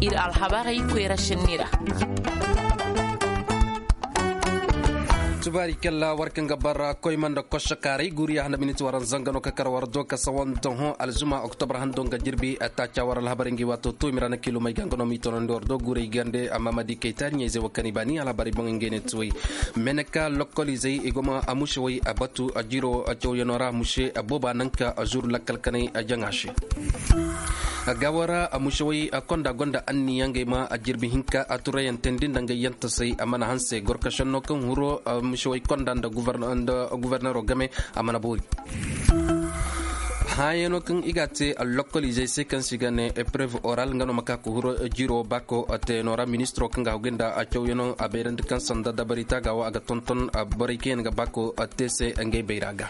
ir alhabarai ko rashinira. tubari kella warkan gabara koymanda koshakari guriya handa miniti waran zangano ka karwardo ka sawan tonho aljuma oktober handon ga jirbi atacha waral habaringi wato to mirana kilo may gangano mi tonon do gure gande amamadi keita nyeze wakani bani ala bari bon ngene tuwi meneka localize igoma amushe way abatu ajiro achoyenora mushe aboba nanka azur lakal kanai ajangashi gawara amushawai akonda gonda anni yange ma ajirbi hinka aturayan tendin danga yanta sai amana hanse gorkashan no kan huro amushawai konda da governor game amana bori hayeno kan igate a localize se kan sigane épreuve oral ngano makako huro jiro bako ate nora ministro kan gawgenda a chowyeno a beirand kan sanda dabarita gawa aga tonton a bariken ga bako ate se ngey beiraga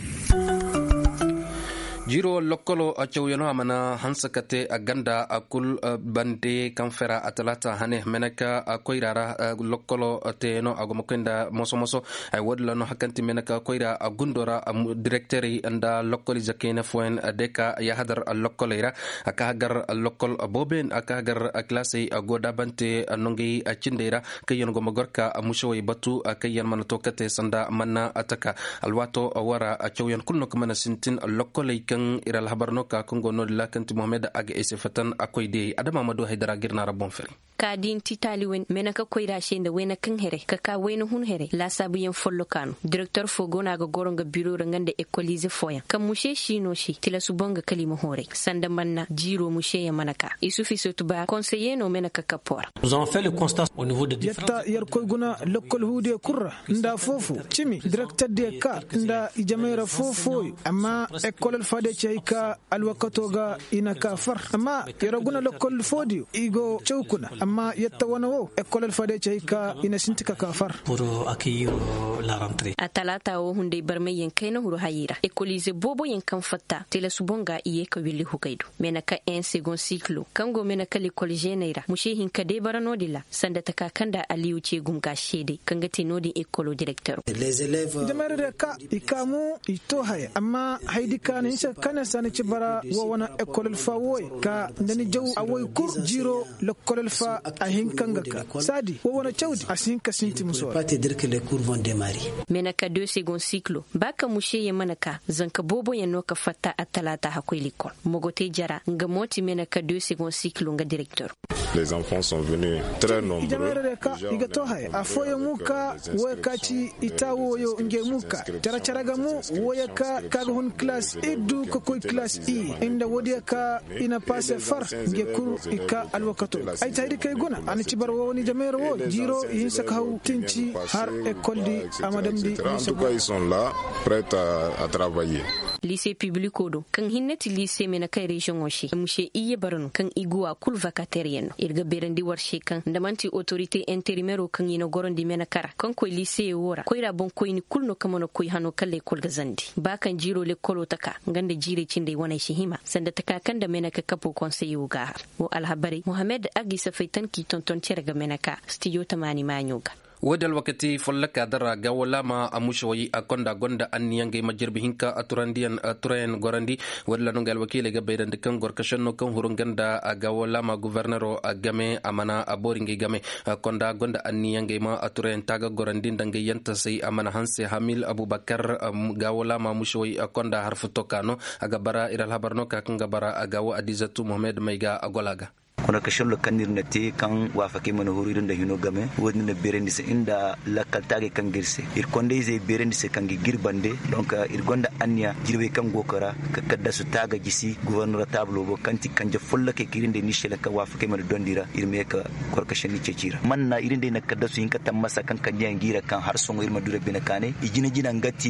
jiro lokolo a chowyeno amana hansakate a ganda a kul bande kamfera atalata hane menaka a koirara lokolo teno agomokenda moso ay wodla no hakanti menaka koira a gundora a directori anda lokoli zakena foen deka ya hadar a lokolera aka hagar lokol boben aka hagar a classe a goda bante nongi a cindera kayen go magorka a mushoy batu kayen man tokate sanda manna ataka alwato wara a chowyen kulno kamana sintin lokolay iral habarno ka kongo no lakanti mohammed aga esefatan akoyde adama madu haydara girna rabon fer kadin titali wen menaka koyda shende wena kan here kaka wena hun here la sabu yen follo kanu directeur fogona ga goronga bureau ngande écoliser foya kam mushe shino shi tila subonga kalima hore sanda manna jiro mushe ya manaka isufi sotuba conseiller no menaka kapora nous avons fait le constat au niveau de yatta yar koyguna lokol hude kurra nda fofu chimi directeur de ka nda ijamera fofo amma école fade ka alwakatoga ina kafar amma yaraguna lokol fodi igo chawkuna amma yatta wana wo école fade ka ina sintika kafar pour accueillir la rentrée atalata wo hunde barme yen kayna huru hayira écoliser bobo yen kan fatta tele subonga iye ka willi hukaidu menaka en second cycle kango menaka l'école générale mushi hin kade barano dilla sanda taka kanda aliyu ce gumga shede kanga tinodi école directeur les élèves jamare ka ikamu ito haya amma haidi kan insha kana sani ci bara wa wana école fa woy ka ndani jaw awoy kur jiro l'école fa a hinkanga ka sadi wa wana chawdi asinka sinti muso pas te dire que les cours vont démarrer menaka 2 second cycle baka mushe ye manaka zanka bobo yanno ka fatta atalata hakoy l'école mogote jara nga moti menaka 2 second cycle nga directeur les enfants sont venus très nombreux jamare ka igato hay afoye muka wakati itawo yo nge muka charaga mu woyaka kaga hun class edu ko koy class e inda wodiya ka ina passe far nge kur ika alwakato ay tayri kay gona an ci bar woni jamere wo jiro yin saka haw tinci har école di amadam di en tout cas ils sont là prêts à travailler lycée public odo kan hinnati lycée mena kay region oshi mushe iye barano kan igua kul vacataire irga berandi warshe kan ndamanti autorité intérimaire kan yino gorondi mena kara kan koy lycée wora koyra bon koyni kulno kamono koy hano kalle kol gazandi ba kan jiro le kolo taka nganda jire cinde wona shi hima sanda taka kan da mena ka kapo conseil uga wo alhabari mohammed agi safaitan ki tonton cerga mena ka studio tamani manyoga wadal wakati follaka dara gawalama amushoyi akonda gonda anniyange majirbi hinka aturandian aturayen gorandi wadla nongal wakile ga beydande kan gorkashanno kan hurunganda gawalama gouverneur agame amana aboringe game konda gonda anniyange ma aturayen taga gorandi dange yanta sai amana hanse hamil abubakar gawalama mushoyi akonda harfu tokano aga bara iral habarno ka kan gabara agawa adizatu mohammed maiga agolaga kuna kashin lokanir na te kan wafake mana huririn da hino game wani na berendi se inda lakaltage kan girse irkonde zai berendi se kan girbande donc irgonda anya girbe kan gokara ka kadda su taga gisi gouverneur tablo bo kanti kanja folla ke kirinde ni shela ka wafake mana dondira irme ka korkashin ni cecira manna irinde na kadda su hinka tamasa kan kanja ngira kan har songo irma dure bina kane ijina jina ngati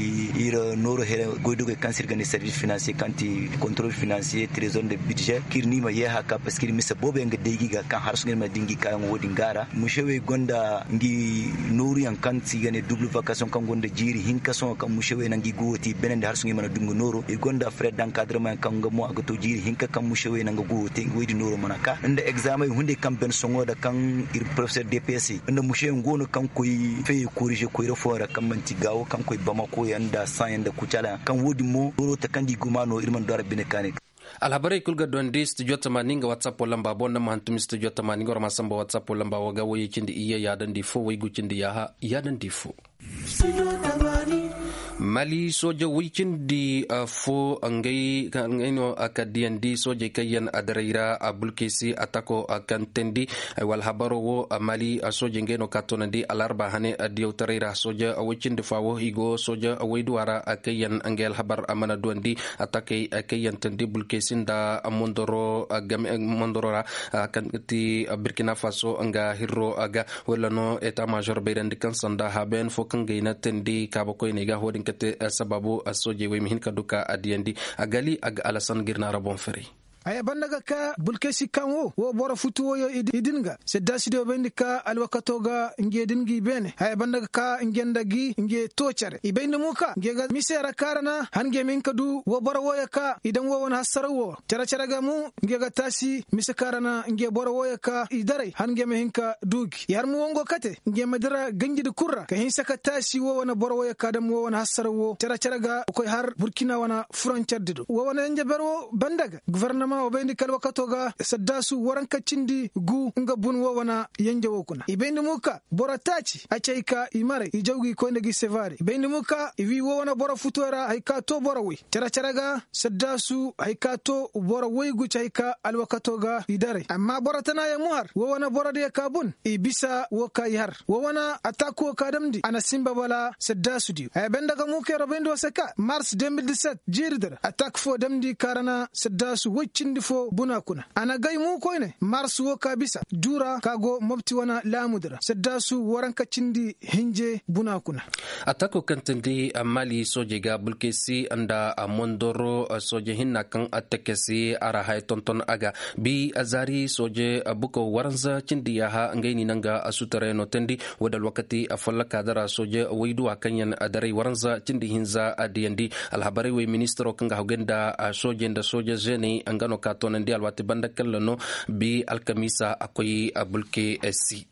ira noro hele goydoge kan sirgane service financier kanti contrôle financier trésor de budget kirni ma ye haka parce que misa bobe nga degi ga kan har sungel ma dingi kayan wodi ngara mushewe gonda ngi nuri an kan sigane double vacation kan gonda jiri hinka son kan mushewe nangi goti benende har sungel ma dungo noro e gonda frais d'encadrement kan ngamo agato jiri hinka kan mushewe nanga goti wodi noro manaka inde examen hunde kan ben songo da kan ir professeur DPC inde mushewe ngono kan koy fe corriger koy refora kan manti gawo kan koy bamako yanda san yanda kucala kan wodi mo noro ta kandi gumano irman dara binekane alhabare kulga dondi studio tamaninga whatsapp lamba bonda mahantumi studio tamaninga rama samba whatsapp lamba waga wayi kindi iya yadan difo wayi gucindi yadan difo Mali soja wikindi fo ngai no akadiandi soja kayan adaraira abulkesi atako akantendi wal habaro wo Mali soja ngeno katonandi alarba hane adiotaraira soja wikindi fawo higo soja waiduara akayan angel habar amana duandi atake akayan tendi bulkesi da mondoro mondorora kanti Burkina Faso anga hiro aga walano eta major beirandi kansanda haben fo kangaina tendi kabako iniga hodin kate sababu asoje we mihin kaduka adiendi agali aga alasan girna rabon feri aya bandaga ka bulkesi kanwo wo bora futu wo idinga se dasido bendika alwakatoga ngedingi bene aya bandaga ka ngendagi nge tochare ibende muka ngega misera karana hange min kadu wo bora woya ka idan wo won hasarawo cara mu ngega tasi misakarana nge bora woya ka idare hange min hinka dugi yar mu wongo kate nge madara ganji de kurra ka hinsa ka tasi wo wona bora woya ka dam wo won hasarawo cara ga koy har Burkina wana frontier dido wo wona nje bero bandaga gouvernement o bendi kal wakatoga saddasu waranka cindi gu nga bun wowana yanje wokuna ibendi muka bora tachi achaika imare ijawgi ko ndegi sevari ibendi muka iwi wowana bora futora hayka to bora wi cara saddasu hayka to bora wi gu chaika al wakatoga idare amma bora tana ya muhar wowana bora de kabun ibisa woka yar wowana atako kadamdi ana simba bala saddasu di ay bendaga muke robendo seka mars 2017 jirdar attack fo damdi karana saddasu wicindi fo buna kuna ana gai mu koine mars wo kabisa dura kago mobti wana lamudra saddasu waranka cindi hinje buna kuna atako kantendi Mali soje ga bulkesi anda mondoro soje hinna kan atakesi ara hay tonton aga bi azari soje buko waranza cindi ya ha ngaini nanga asutare no tendi wadal wakati afalla kadara soje waidu akanyan adare waranza cindi hinza adiendi alhabari we ministro kanga hogenda soje nda soje jeni angano katon ndi alwati bandakal no bi alkamisa akoyi abulke esi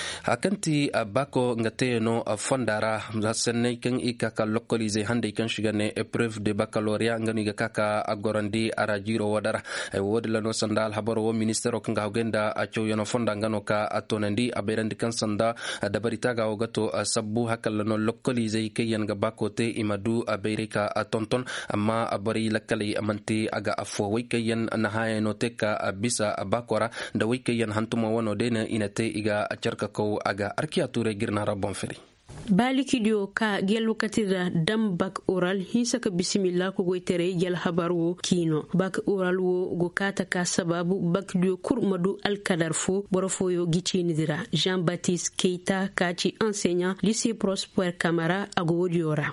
akanti bako ngate no fondara zasenne kan ikaka localiser hande kan shigane épreuve de baccalauréat ngani ga kaka agorandi arajiro wadara ay wodla no sandal habaro wo ministero kan gawgenda acho yono fonda ngano ka atonandi aberandi kan sanda dabarita ga ogato sabbu hakal no localiser kayan ga bakote imadu aberika atonton amma abari lakali amanti aga afo way kayan nahaye no teka bisa bakora da way kayan hantuma wono dena inate iga acerka ko aga arkiature girna rabon feri balikidio ka gelu katira dam bak oral hisaka bismillah ko goitere gel habaru kino bak oral wo go kata ka sababu bak dio kurmadu al kadarfo borofoyo gicini dira Jean-Baptiste Keita kachi enseignant lycée Prosper Camara agodiora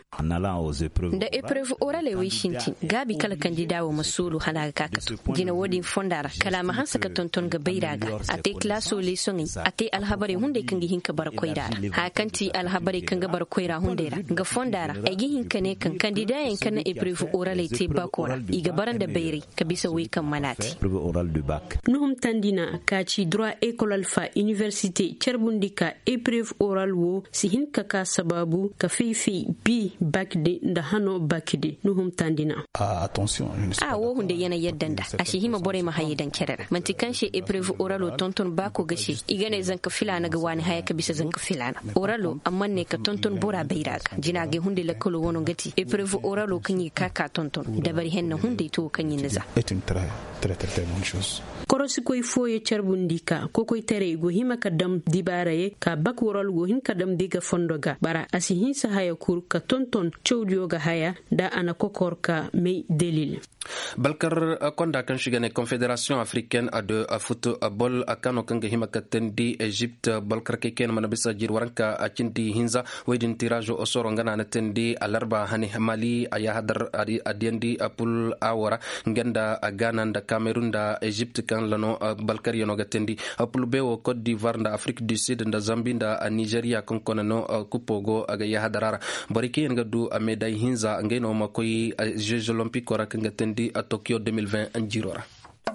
da épreuve oral e wishinti gabi kala kandida wo masulu halaga kakatu gina wodi fondara kala ma hansa ka tonton ga beiraga ate klaso lesoni ate alhabari hunde kangi hinka bar koidara ha kanti alhabari kanga bar koira hundera ga fondara agi hinkane kan kandidayen kana épreuve orale te bakora iga baranda beiri kabisa wi kan manati nuhum tandina kaci droit école alpha université cerbundika épreuve oral wo si hinka ka sababu ka fifi bi bakde nda hano bakde nuhum tandina attention wo hunde yana yaddanda ashi hima bore ma hayidan kerara manti kanshi épreuve oralo tonton bako gashi igane zanka filana ga wani haya kabisa zanka filana oralo amma ne ka tonton bora beiraga jinage hunde la kolo wono gati épreuve oralo kanyi kaka tonton dabari henna hunde to kanyi naza est une très bonne chose korosi koy foye charbundika kokoy tere go hima kadam dibaraye ka bakworal go hin kadam diga fondoga bara asi hinsa haya kur ka tonton chowdio ga haya da ana kokorka may delil balkar konda kan shigane confédération africaine de football akano kanga hima katendi Egypte balkar keken mana bisa jir waranka acindi hinza wedin tirage au sort ngana na tendi alarba hani Mali aya hadar adiendi apul awara ngenda Ghana da Cameroun da Egypte kan lano balkar yono gatendi apul bewo Côte d'Ivoire da Afrique du Sud da Zambie da Nigeria kon kono kupogo aga ya hadarara bariki ngadu amedai hinza ngeno makoy Jeux olympiques ora kanga tendi a Tokyo 2020 anjirora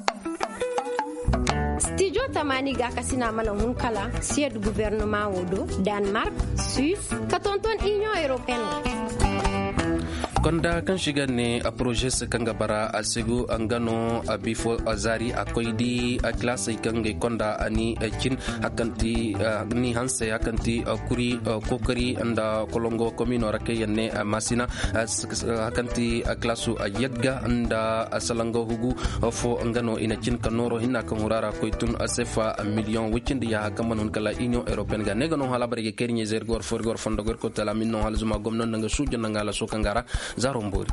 studio tamani ga kasina mana hunkala sied gouvernement wodo Denmark Suisse katonton Union Européenne konda kan shiga ne a projet se kanga bara a segu angano a bifo azari a koidi a classe kanga konda ani kin hakanti ni hanse hakanti kuri kokari anda kolongo komino rake yanne masina hakanti a klasu a yagga anda salango hugu fo angano ina kin kanoro hinna kan hurara koitun a sefa million wikindi ya hakamanun kala union européenne ga negano hala bare kerinye zergor forgor fondogor ko tala minno hal zuma gomnon nga sujo nga la sokangara zarombori